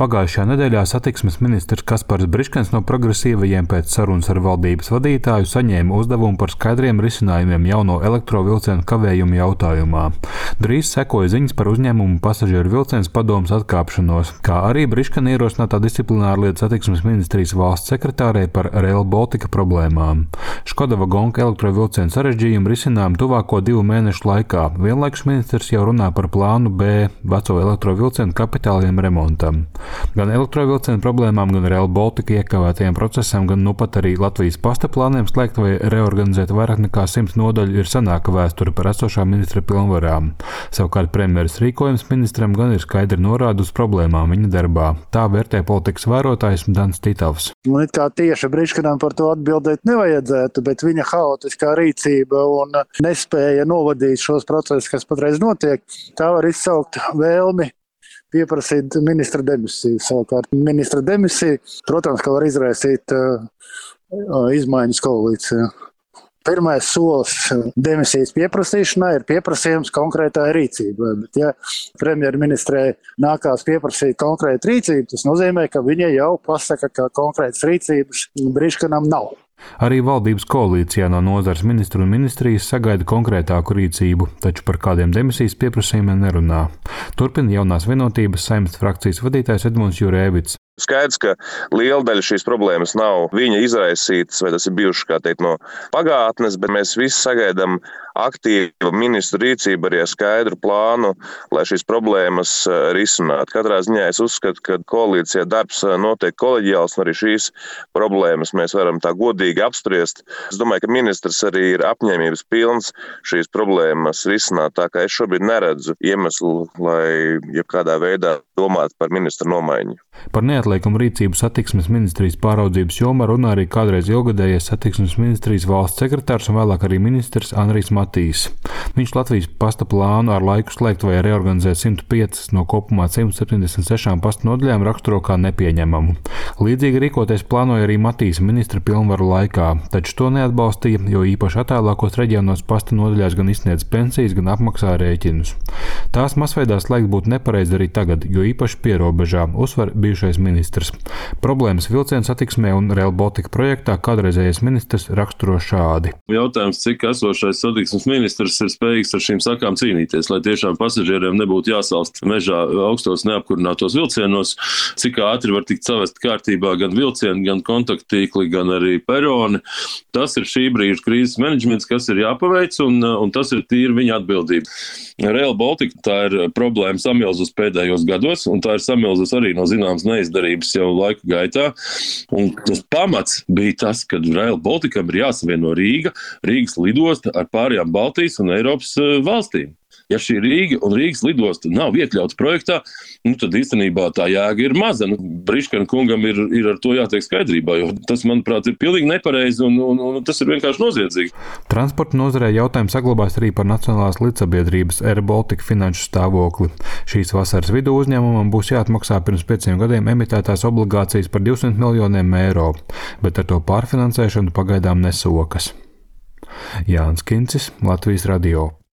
Pagājušajā nedēļā satiksmes ministrs Kaspars Briškens no progresīvajiem pēc sarunas ar valdības vadītāju saņēma uzdevumu par skaidriem risinājumiem jauno elektrovilcienu kavējumu jautājumā. Drīz sekoja ziņas par uzņēmumu pasažieru vilciens padomes atkāpšanos, kā arī Briškena ierosinātā disciplināra lietu satiksmes ministrijas valsts sekretārei par Rail Baltica problēmām. Škoda Vagonka elektrovilcienu sarežģījumu risinām tuvāko 2 mēnešu laikā. Vienlaikus ministrs jau runā par plānu B veco elektrovilcienu kapitāliem remontam. Gan elektrovilcienu problēmām, gan Rail Baltica iekavētajiem procesam, gan nu pat arī Latvijas pasta plāniem slēgt vai reorganizēt vairāk nekā 100 nodaļu ir senāka vēsture par esošā ministra pilnvarām. Savukārt premjeras rīkojums ministram gan ir skaidri norāda uz problēmām viņa darbā. Tā vērtē politikas vērotājs Dans Titavs. It kā tieši Briškenam par to atbildēt nevajadzētu, bet viņa haotiskā rīcība un nespēja novadīt šos procesus, kas patreiz notiek, tā var izsaukt vēlmi pieprasīt ministra demisiju. Savukārt ministra demisija, protams, ka var izraisīt izmaiņas koalīcijā. Pirmais solis demisijas pieprasīšanā ir pieprasījums konkrētai rīcībai, bet ja premjerministrē nākās pieprasīt konkrētu rīcību, tas nozīmē, ka viņa jau pasaka, ka konkrētas rīcības Briškenam nav. Arī valdības koalīcijā no nozares ministru un ministrijas sagaida konkrētāku rīcību, taču par kādiem demisijas pieprasījumiem nerunā. Turpina jaunās vienotības Saeimas frakcijas vadītājs Edmunds Jurēvits. Skaidrs, ka liela daļa šīs problēmas nav viņa izraisītas, vai tas ir bijuši, kā teikt, no pagātnes, bet mēs visi sagaidām aktīvu ministru rīcību arī ar skaidru plānu, lai šīs problēmas risinātu. Katrā ziņā es uzskatu, ka koalīcijā darbs notiek koleģiāls, un arī šīs problēmas mēs varam tā godīgi apspriest. Es domāju, ka ministrs arī ir apņēmības pilns šīs problēmas risināt, tā kā es šobrīd neredzu iemeslu, lai jebkādā veidā domātu par ministra nomaiņu. Par neatliekumu rīcību satiksmes ministrijas pāraudzības jomā runā arī kādreiz ilgadējais satiksmes ministrijas valsts sekretārs un vēlāk arī ministrs Andrijs Matīs. Viņš Latvijas pasta plānu ar laiku slēgt vai reorganizēt 105 no kopumā 176 pasta nodaļām raksturo kā nepieņemamu. Līdzīgi rīkoties plānoja arī Matīs ministra pilnvaru laikā, taču to neatbalstīja, jo īpaši attālākos reģionos pasta nodaļās gan izsniedz pensijas, gan apmaksā rēķinus. Tās masveidā slēgt būtu nepareizi arī tagad, jo īpaši pierobežā, uzsver bijušais ministrs. Problēmas vilcienu satiksmē un Rail Baltica projektā kādreizējais ministrs raksturo šādi. Jautājums, cik esošais satiksmes ministrs ir spējīgs ar šīm sakām cīnīties, lai tiešām pasažieriem nebūtu jāsalst mežā augstos neapkurinātos vilcienos, cik ātri var tikt savest kārtībā gan vilcieni, gan kontakttīkli, gan arī peroni. Tas ir šī brīža krīzes menedžments, kas ir jāpaveic, un tas ir tīri viņa atbildība. Rail Baltica tā ir problēma samilzus pēdējos gados, un tā ir samilzus arī no zināmas neizdarības jau laika gaitā. Un tas pamats bija tas, ka Rail Balticam ir jāsavieno Rīgas lidosta ar pārējām Baltijas un Eiropas valstīm. Ja šī Rīga un Rīgas lidosta nav iekļauts projektā, tad īstenībā tā jēga ir maza. Briškena kungam ir ar to jātiek skaidrībā, jo tas, manuprāt, ir pilnīgi nepareizi un tas ir vienkārši noziedzīgi. Transporta nozarē jautājums saglabās arī par Nacionālās līdzsabiedrības Air Baltica finanšu stāvokli. Šīs vasaras vidū uzņēmumam būs jāatmaksā pirms 5 gadiem emitētās obligācijas par 200 miljoniem eiro, bet ar to pārfinansēšanu pagaidām nesokas. Jānis Kincis, Latvijas radio.